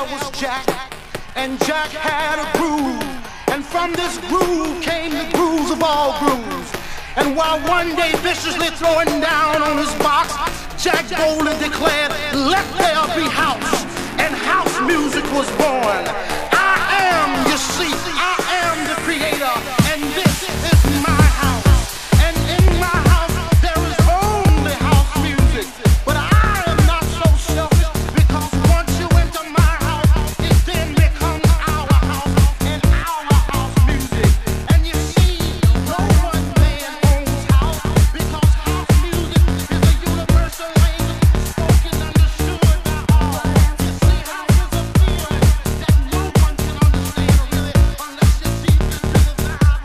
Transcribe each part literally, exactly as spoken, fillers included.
there was Jack, and Jack had a groove, and from this groove came the grooves of all grooves. And while one day viciously throwing down on his box, Jack boldly declared, "Let there be house," and house music was born. I am, you see, I am the creator, and this is my house. And in my house there is only house music. But I am not so selfish, because once you enter my house, it then becomes our house and our house music. And you see, no one man owns house, because house music is a universal language spoken, understood by all. You see, house is a feeling that no one can understand really unless you're deep into the vibe.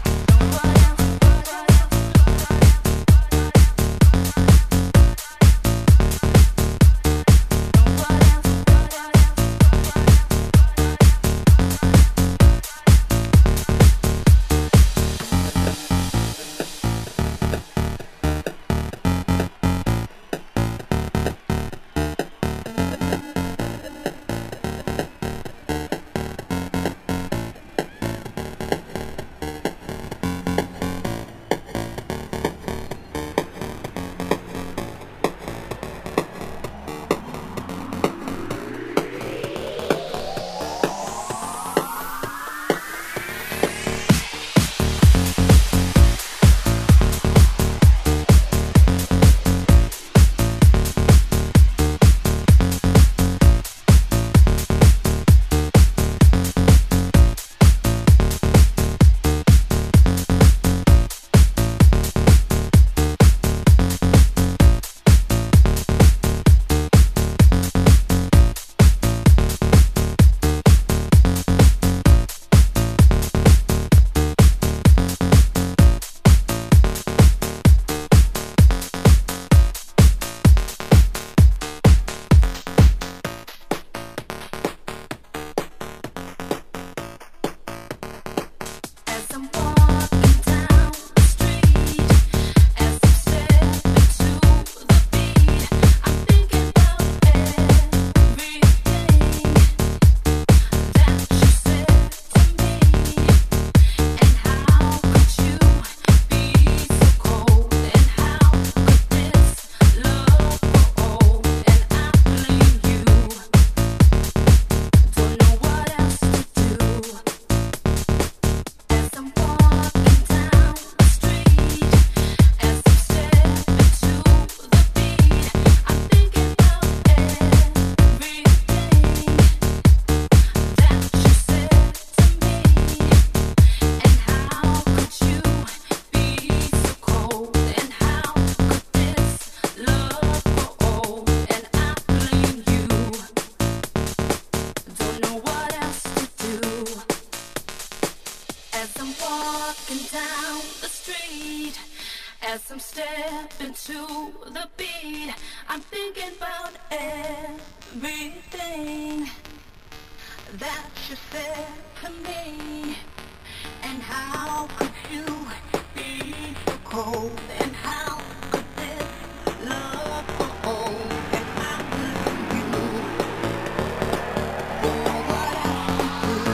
As I'm stepping to the beat, I'm thinking about everything that you said to me. And how could you be so cold? And how could this love go old? And I love you. Don't know what else to do.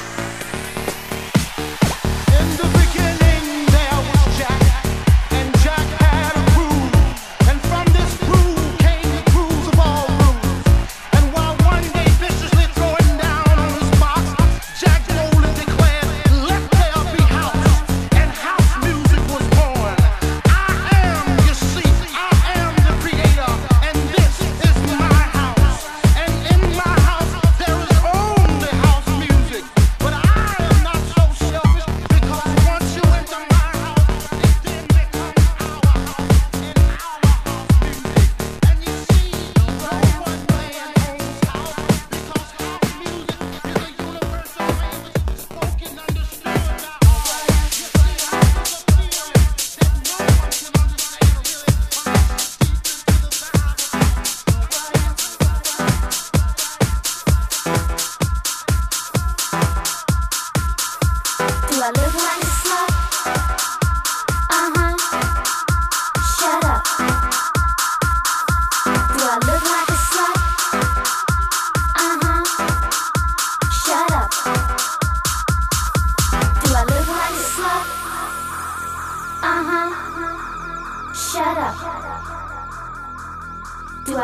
In the beginning there was Jack, and Jack had a groove, and from this groove came the grooves of all grooves. And while one day viciously throwing down on his box, Jack boldly declared, "Let there be house," and house music was born. I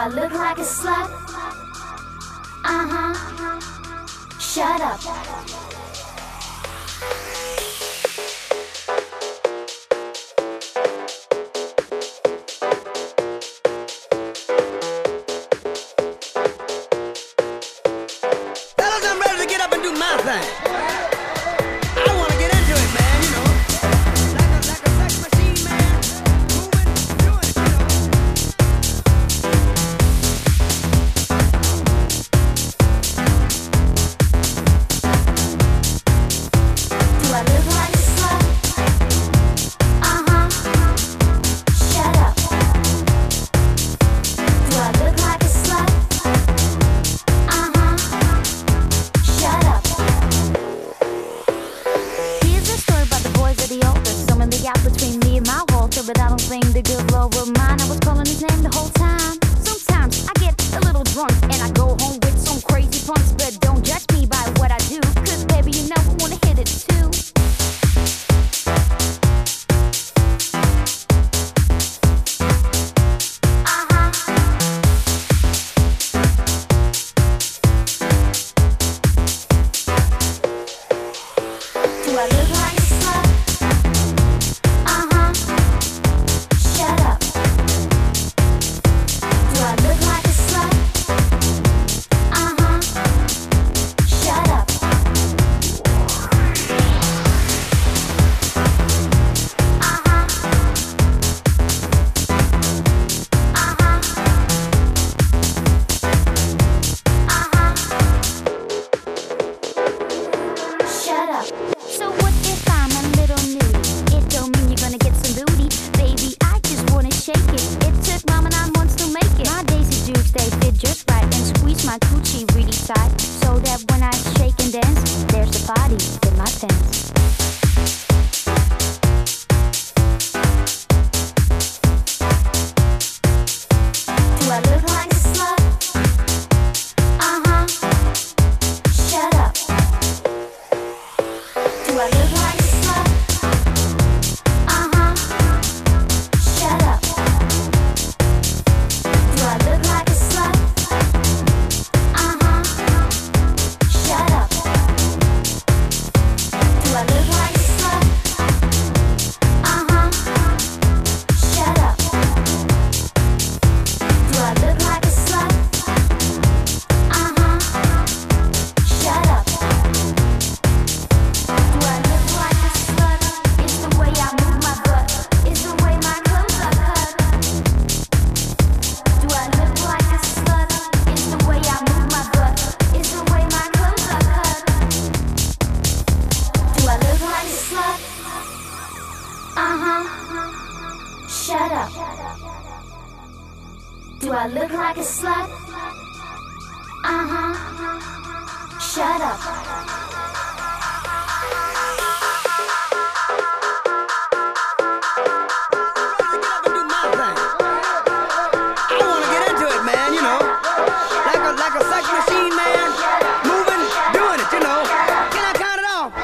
I look like a slut? Uh-huh. Shut up. Fellas, I'm ready to get up and do my thing. I want to get into it, man, you know. Like a, like a sex machine, man. Moving, doing it, you know. Do I look like a slut? Uh-huh. Shut up. Do I look like a slut? Uh-huh. Shut up. Here's a story about the boys at the altar. Someone they got between me and my Walter, but I don't think the good Lord will mind. I was calling his name the whole time. Sometimes I get a little drunk and I go home with some crazy punks, but don't judge me by what I do, 'cause baby, you know I wanna hit it too. Uh-huh. Do I look like a slut? Uh-huh. Shut up. Do I look like a slut? Uh-huh. Shut up. Uh-huh. Uh-huh. Uh-huh. Shut up. So what if I'm a little nudie? It don't mean you're gonna get some booty. Baby, I just wanna shake it. It took mama nine months to make it. My Daisy Dukes, they fit just right and squeeze my coochie really tight, so that when I shake and dance, there's a body in my pants. Do I look like a slut? Uh-huh. Shut up. Do I look like a slut? Uh-huh. Shut up. Do I look like a slut? Uh-huh. Shut up. Do I look like a slut? Uh-huh. Shut up. Do I look like a slut? Uh-huh. Shut up. Do I look like a slut? It's the way I move my butt. It's the way my clothes are cut. Do I look like a slut? It's the way I move my butt. It's the way my clothes are cut. Do I look like a slut? Uh-huh. Shut up. Do I look like a slut? Uh-huh. Shut up. I'm ready to get up and do my thing. I want to get into it, man, you know. Like a, like a sex machine, man. Moving, doing it, you know. Can I count it off?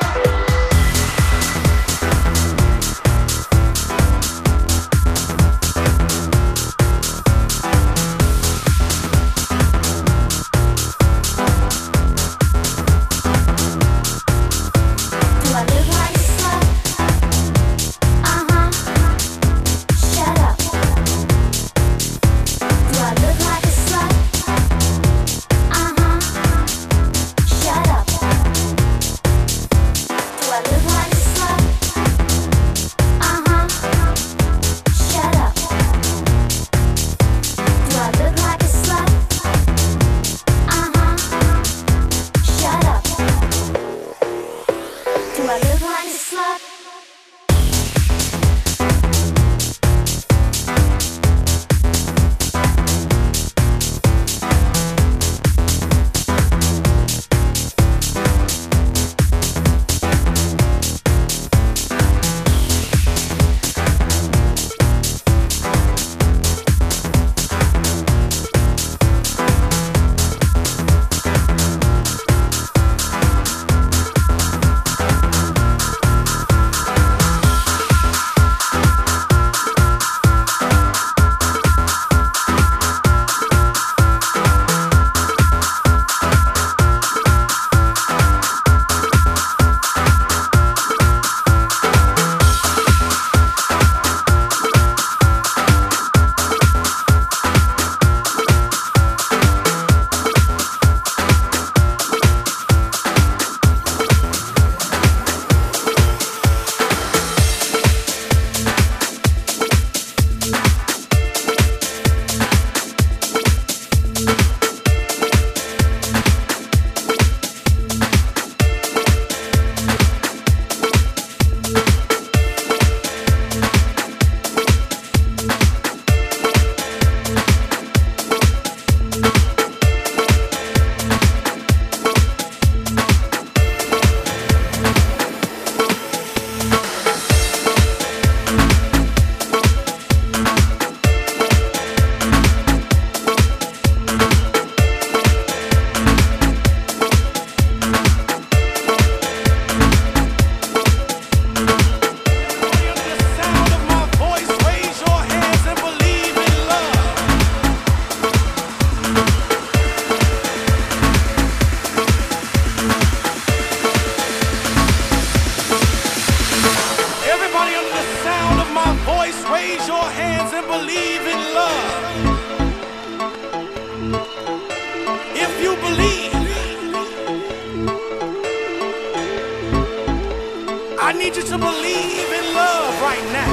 I need you to believe in love right now.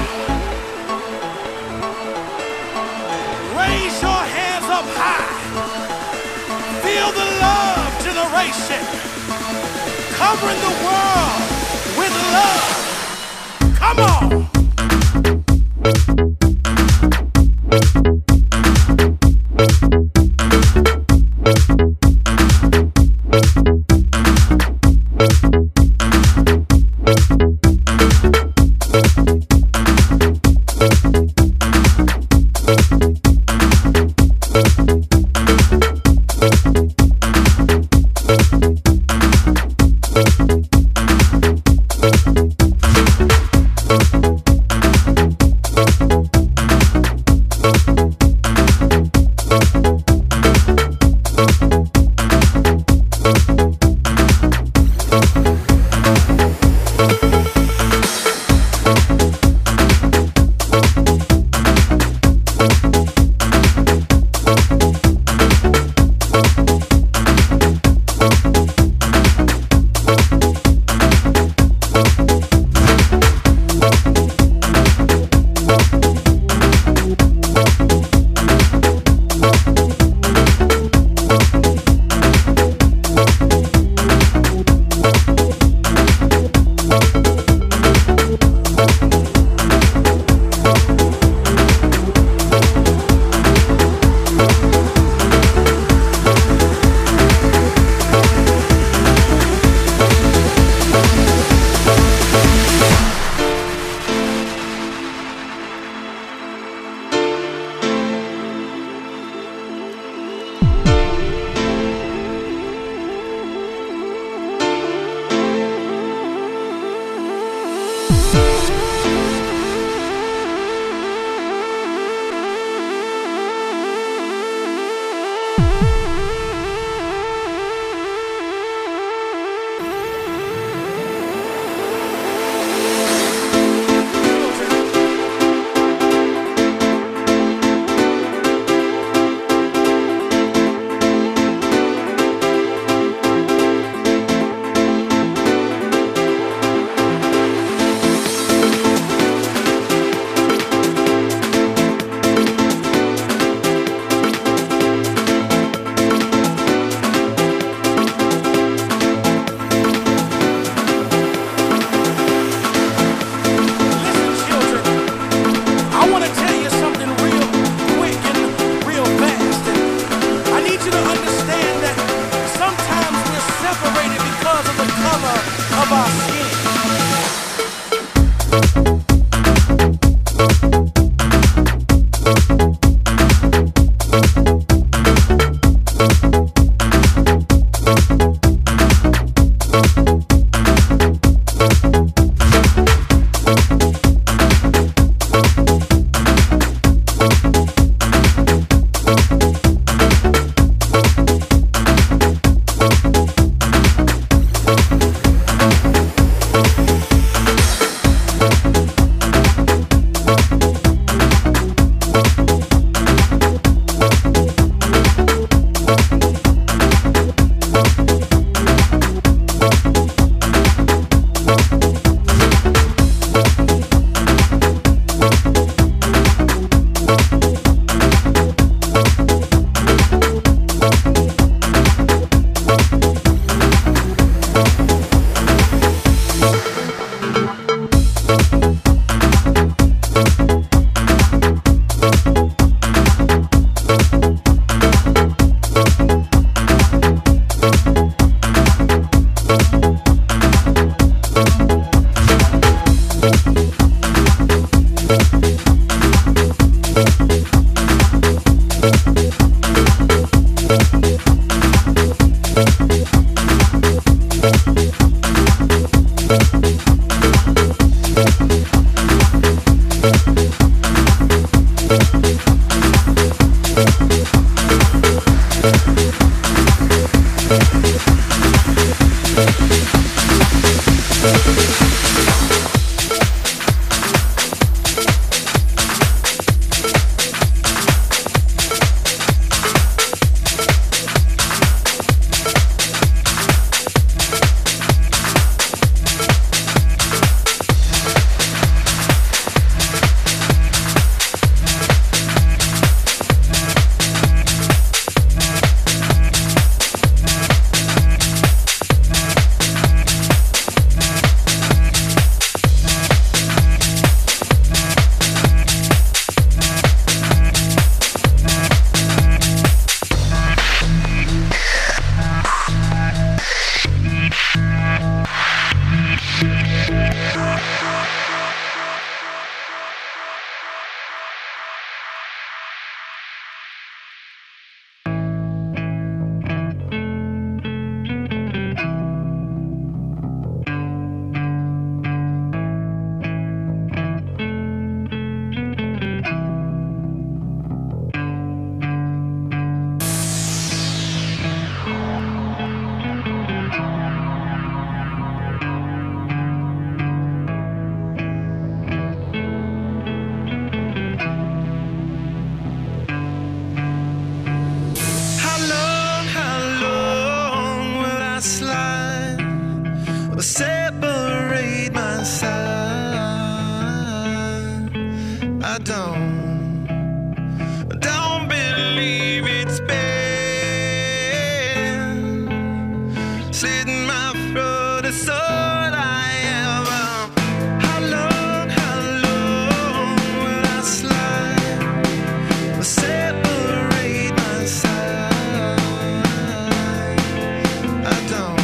Raise your hands up high. Feel the love generation. Covering the world with love. Come on. separate my side. I don't, don't believe it's been slitting my throat. It's all I ever. How long, how long will I slide? Separate my side. I don't.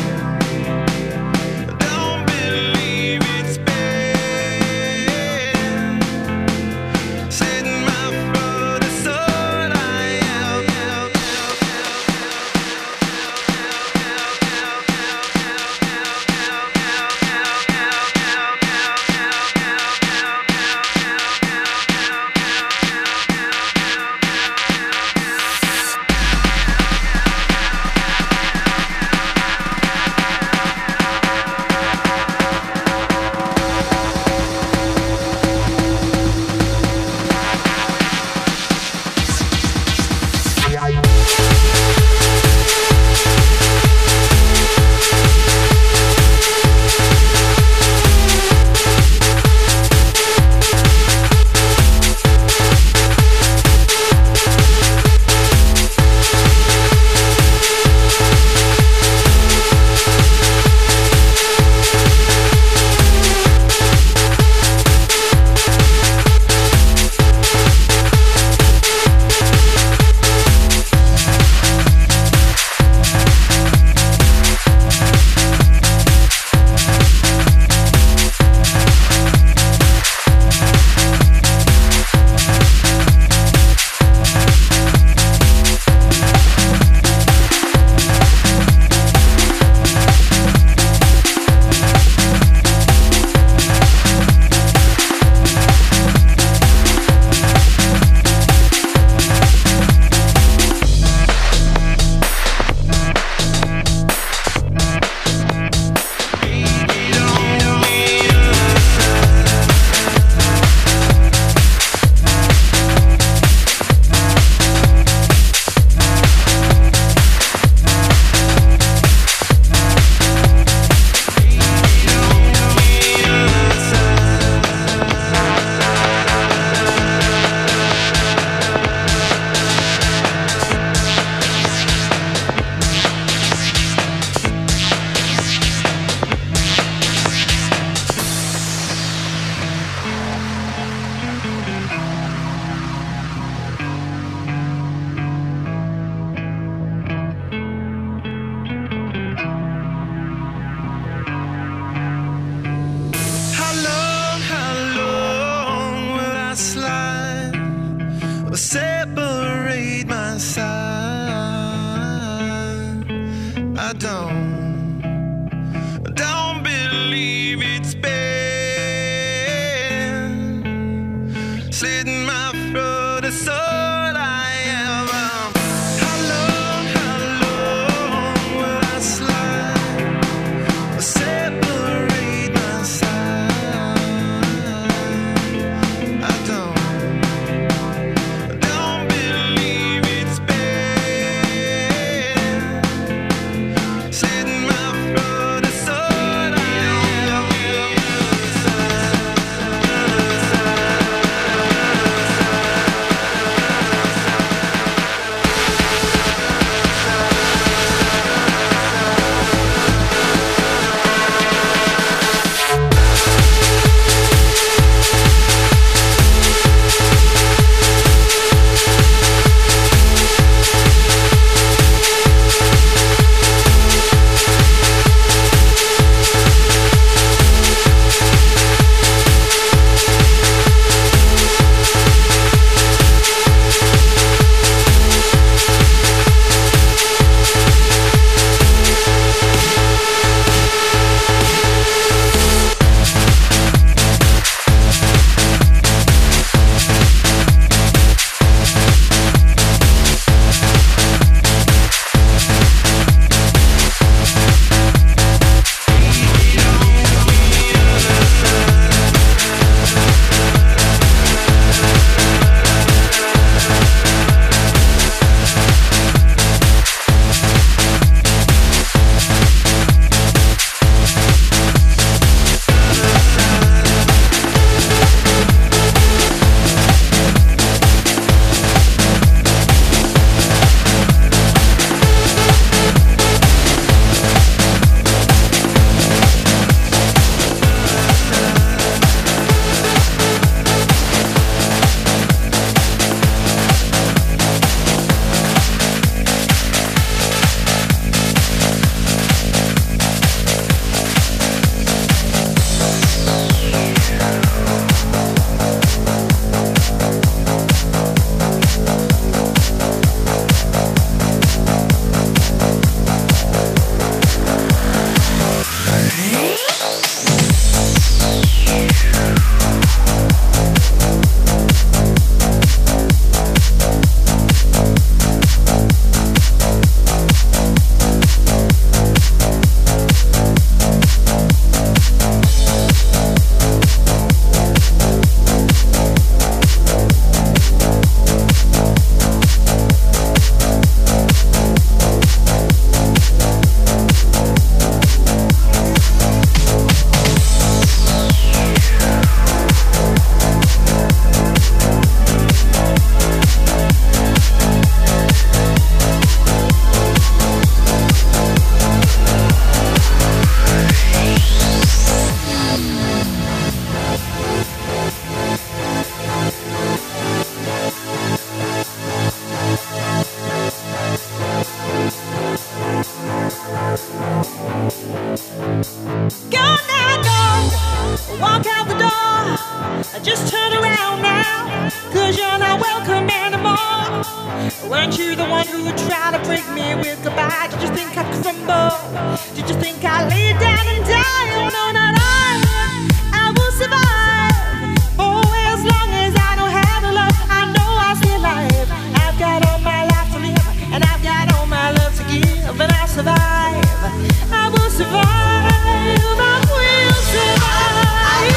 Go now, go. Walk out the door. Just turn around now, cause you're not welcome anymore. Weren't you the one who tried to break me with goodbye? Did you think I'd crumble? Did you think I'd lay down and die? Oh no, not I. I will survive. Oh, as long as I don't have the love, I know I'll stay alive. I've got all my life to live, and I've got all my love to give, and I'll survive. I will survive. I will survive.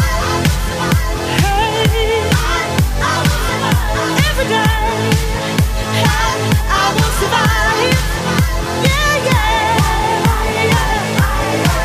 Hey, every day. I will survive. Yeah, yeah, yeah.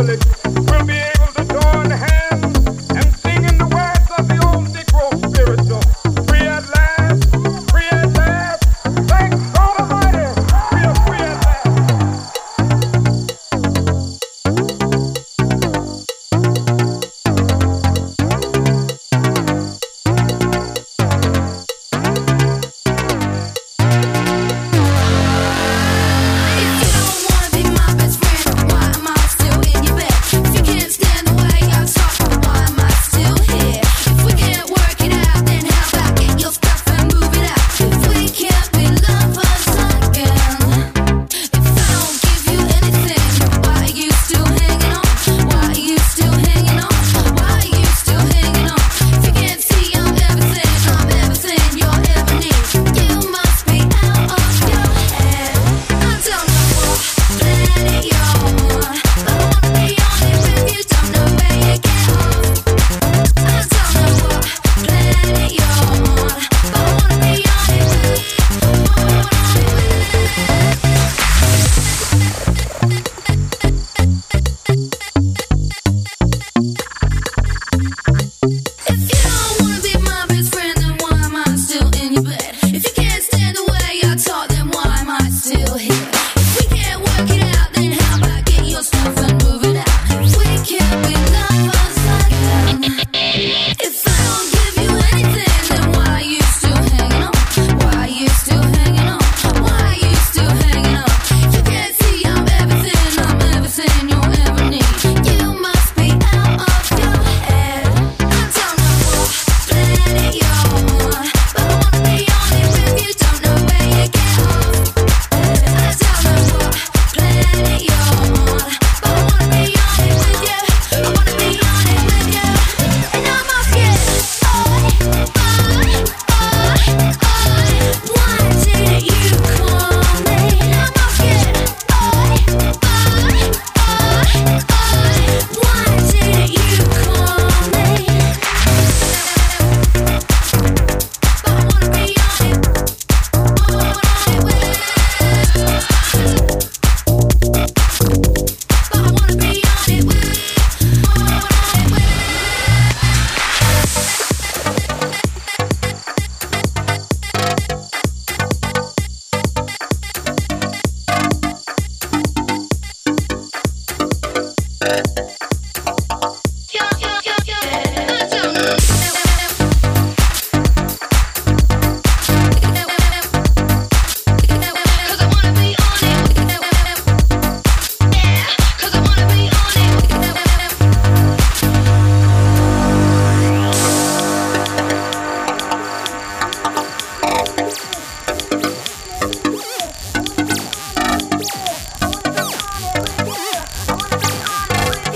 Thank you.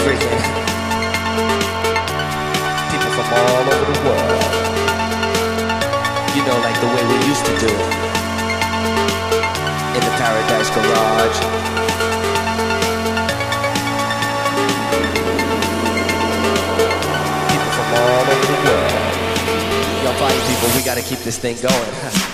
bringing people from all over the world. You know, like the way we used to do it in the Paradise Garage. People from all over the world. Y'all party people, we gotta keep this thing going.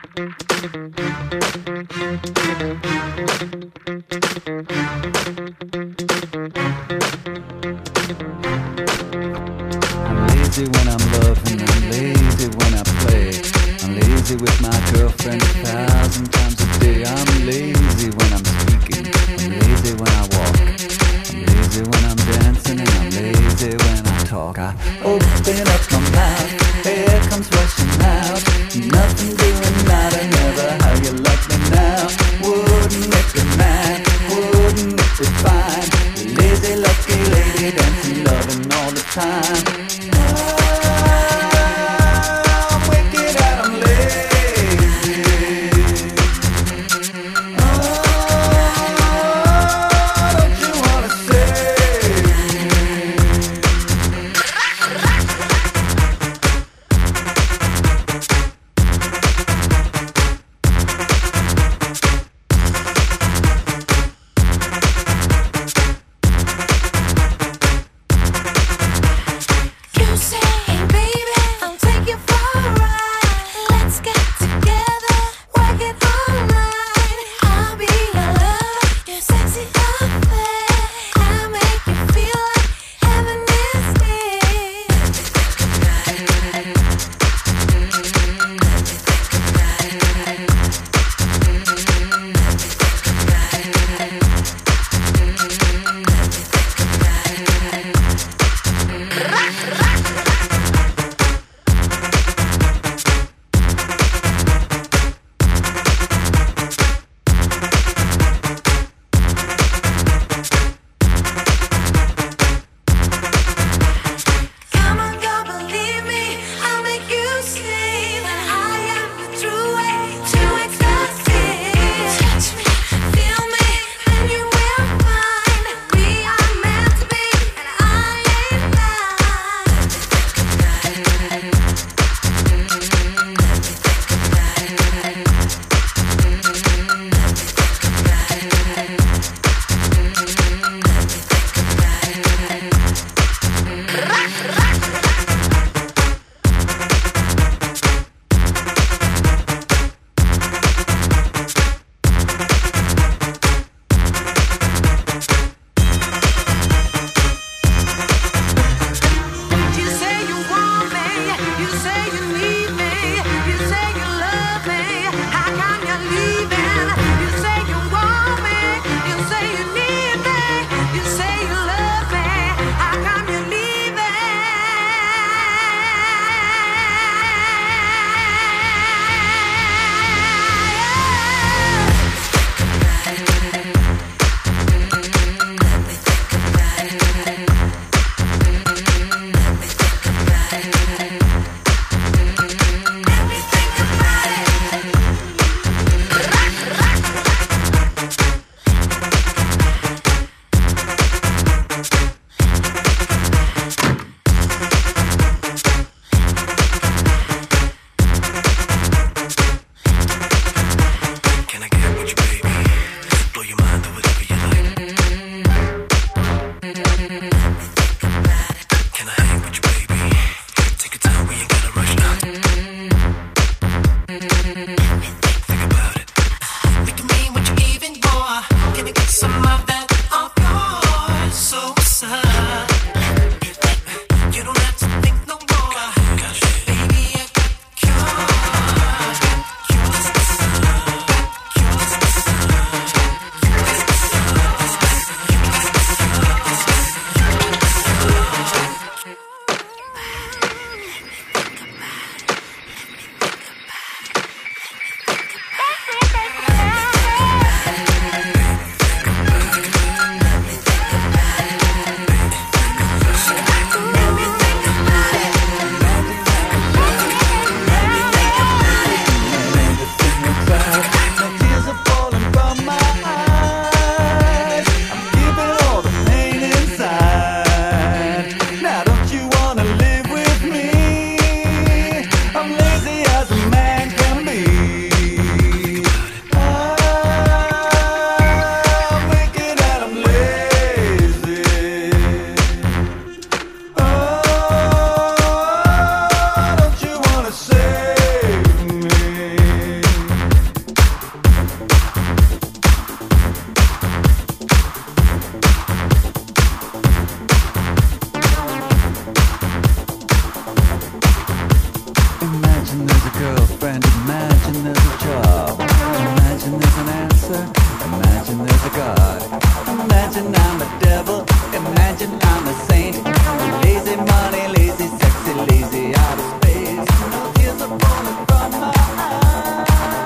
I'm lazy when I'm loving, I'm lazy when I play. I'm lazy with my girlfriend a thousand times a day. I'm lazy when I'm speaking, I'm lazy when I walk. I'm lazy when I'm dancing and I'm lazy when I talk. I open up my mouth, air comes rushing out. Nothing doing, not never. How you like me now? Wouldn't make me mad, wouldn't it be fine? You lazy, lucky lady, dancing, loving all the time. I'm wicked and I'm lazy. Oh, don't you wanna save me? closer. Imagine there's a God. Imagine I'm a devil. Imagine I'm a saint. Lazy money, lazy sexy, lazy out of space. No tears are falling from my eyes.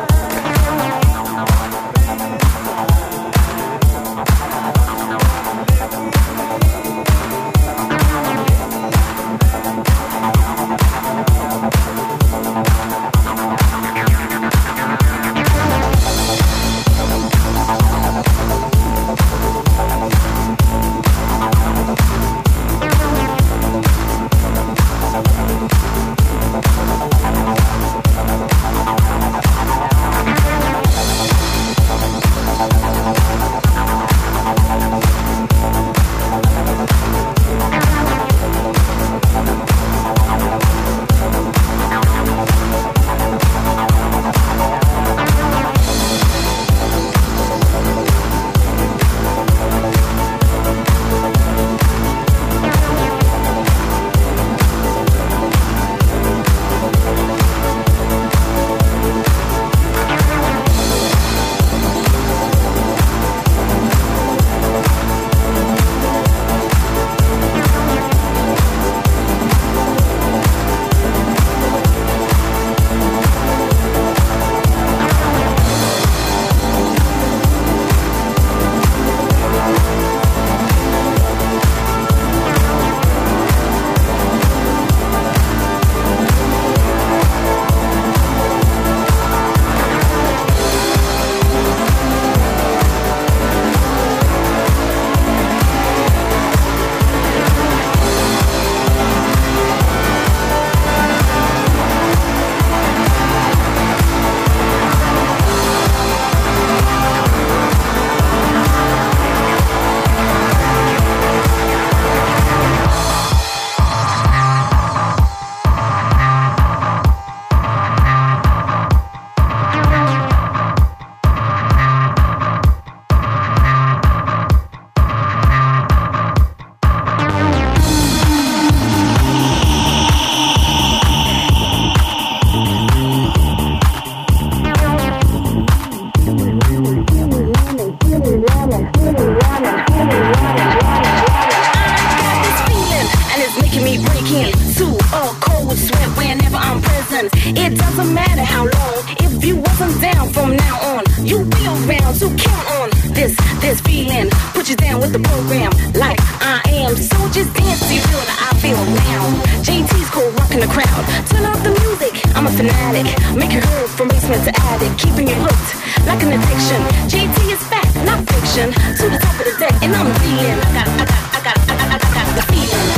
It doesn't matter how long. If you wasn't down from now on, you will bound to count on this, this feeling. Put you down with the program like I am. So just dance to feel that I feel now. J T's cool, rocking the crowd. Turn up the music, I'm a fanatic. Make it heard from basement to attic. Keeping you hooked like an addiction. J T is fact, not fiction. To the top of the deck, and I'm feeling. I got, I got, I got, I got, I got, I got the feeling.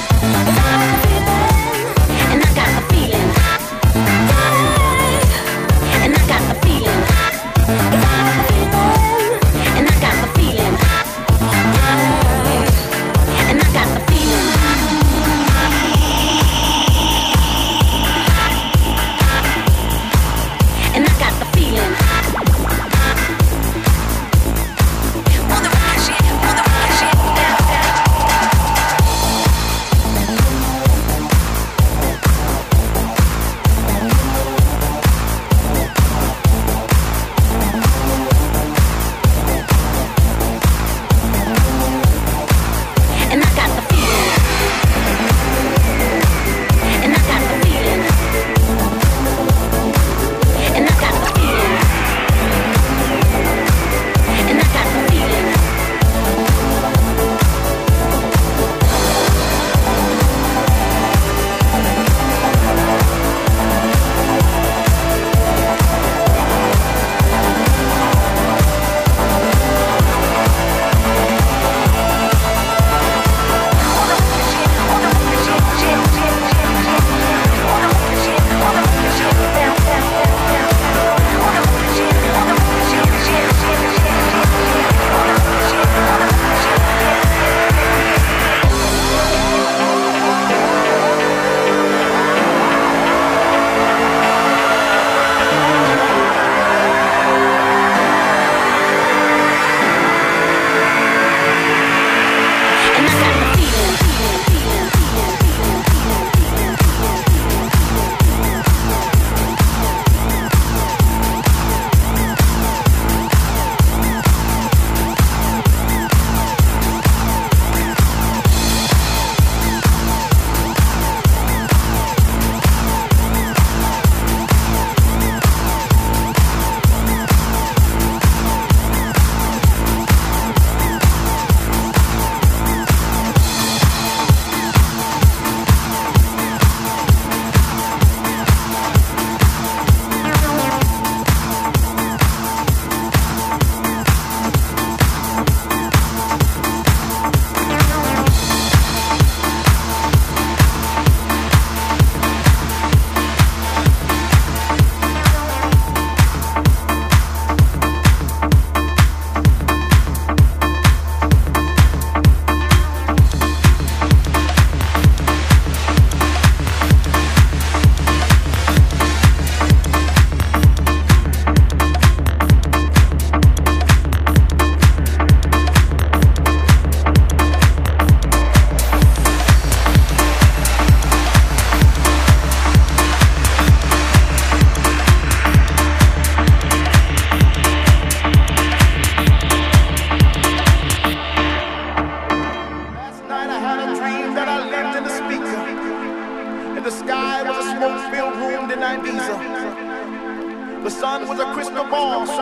I got the feeling, and I got the feeling. And I got the feeling. And I got the feeling. And I got the feeling. And I got the feeling. Pull the rocket shit, pull the rocket shit down, down.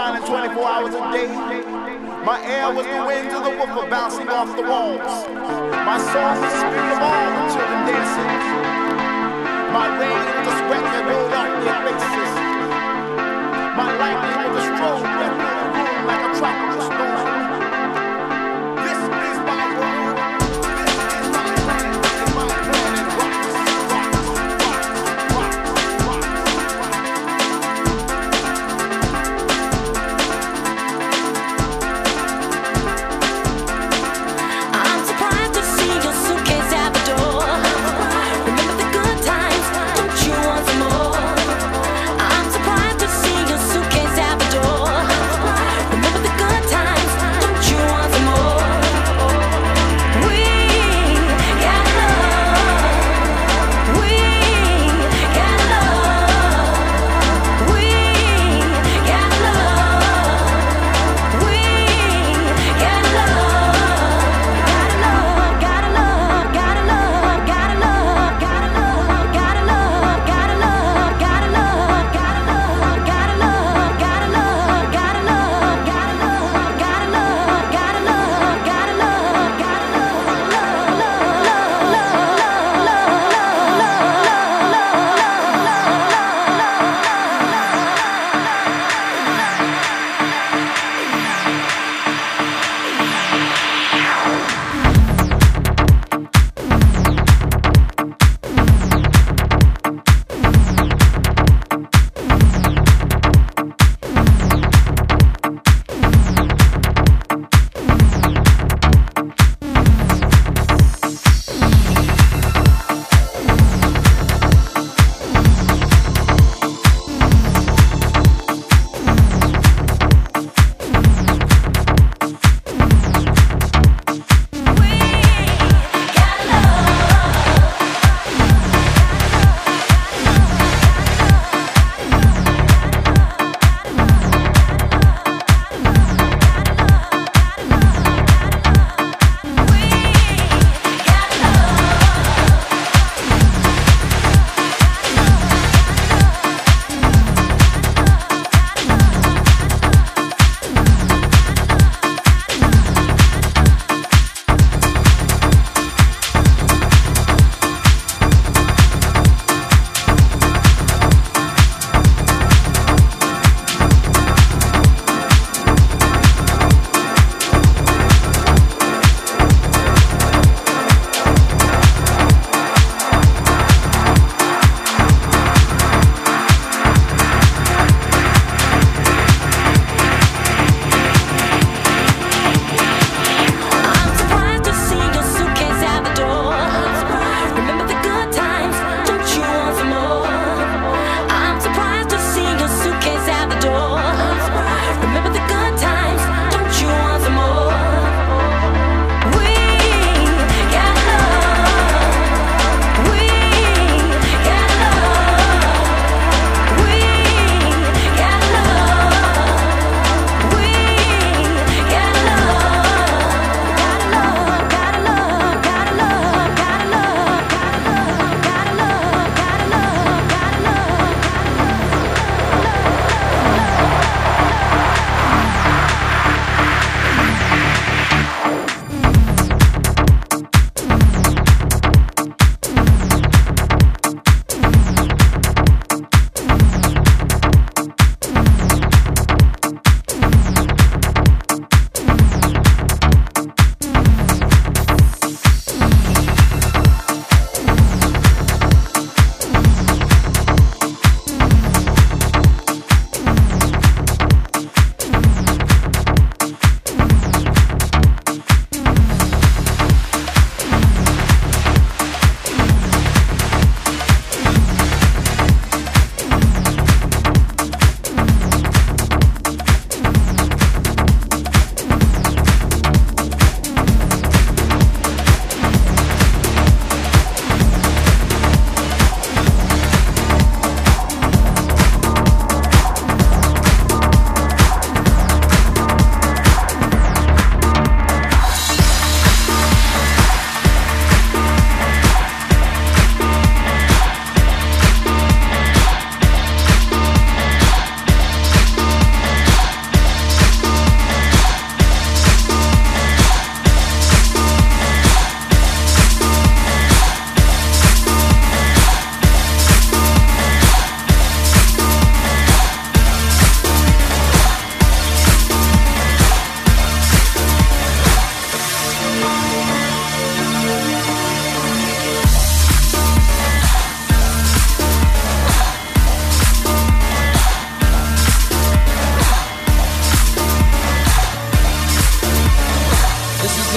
shining twenty-four hours a day. My air was the winds of the woofer bouncing off the walls. My song was the spirit of all the children dancing. My rain was the sweat that rolled off their faces. My lightning was the strobe that filled the room like a tropical storm. This is my world. This is my planet. And my planet rocks, rocks, rocks, rocks, rocks, I'm surprised to see your suitcase at the door. Remember the good times, don't you want some more? I'm surprised to see your suitcase at the door. Remember the good times,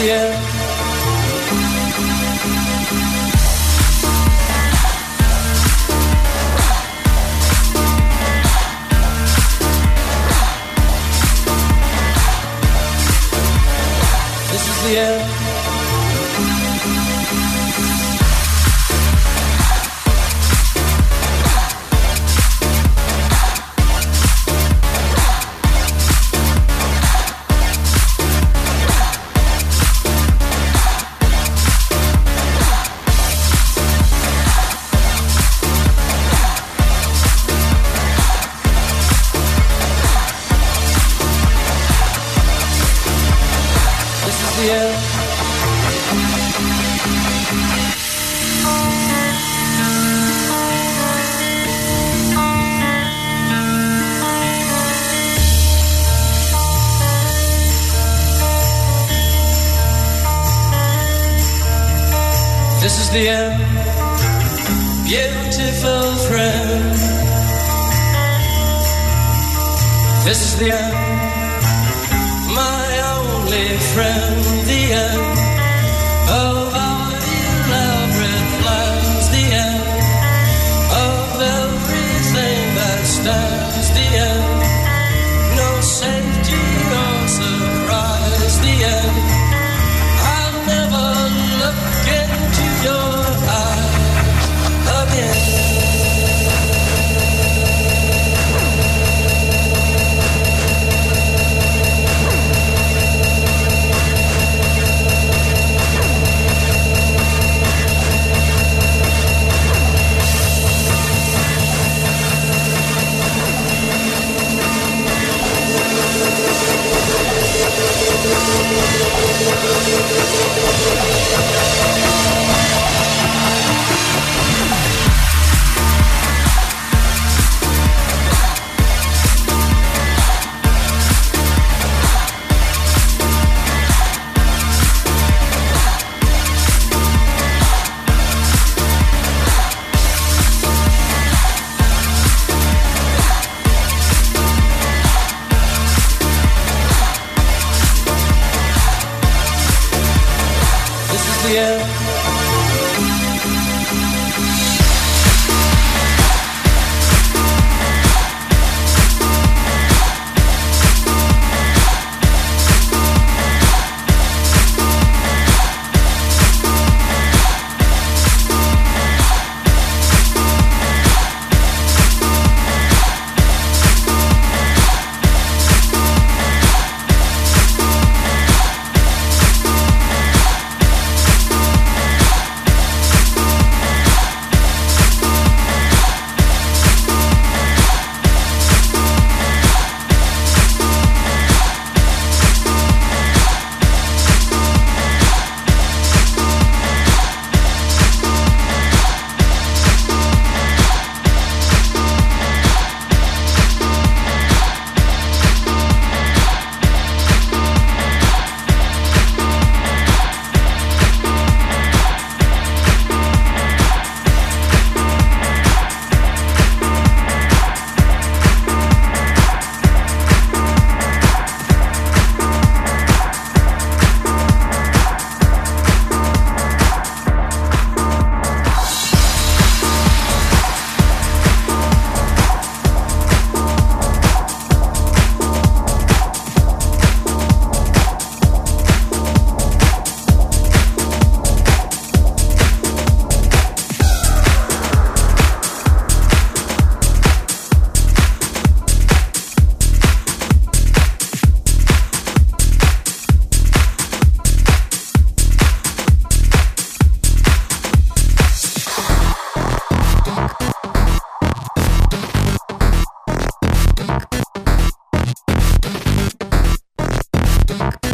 the end. This is the end. This is the end, beautiful friend. This is the end, my only friend. The end of our elaborate plans. The end of everything that stands. The end, no safety or surprise. The end, I'll never look into your eyes again. Thank you.